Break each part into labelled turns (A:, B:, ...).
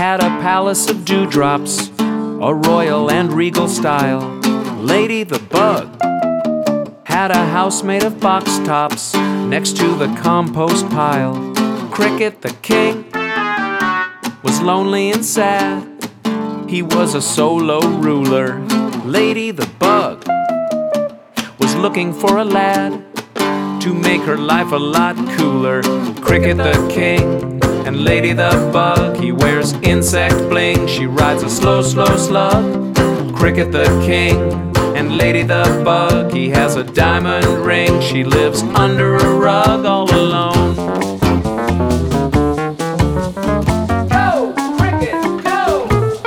A: had a palace of dewdrops, a royal and regal style. Lady the Bug had a house made of box tops next to the compost pile. Cricket the King was lonely and sad. He was a solo ruler. Lady the Bug was looking for a lad to make her life a lot cooler. Cricket the King and Lady the Bug, he wears insect bling, she rides a slow, slow slug. Cricket the King and Lady the Bug, he has a diamond ring, she lives under a rug all alone. Go, Cricket, go!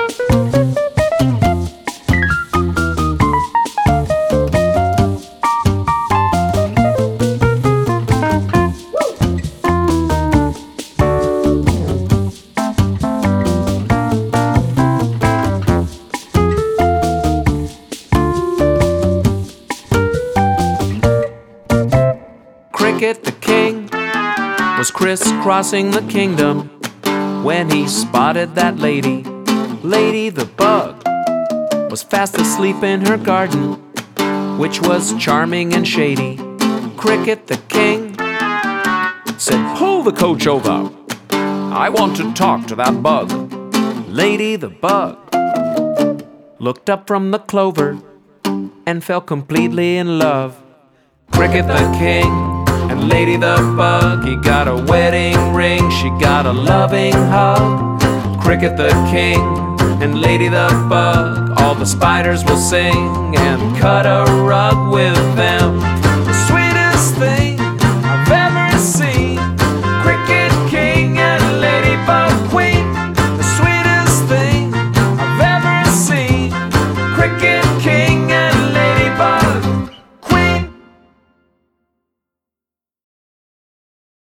A: Cricket the King was crisscrossing the kingdom when he spotted that lady. Lady the Bug was fast asleep in her garden, which was charming and shady. Cricket the King said, "Pull the coach over, I want to talk to that bug." Lady the Bug looked up from the clover and fell completely in love. Cricket the King and Lady the Bug, he got a wedding ring, she got a loving hug. Cricket the King and Lady the Bug, all the spiders will sing and cut a rug with them.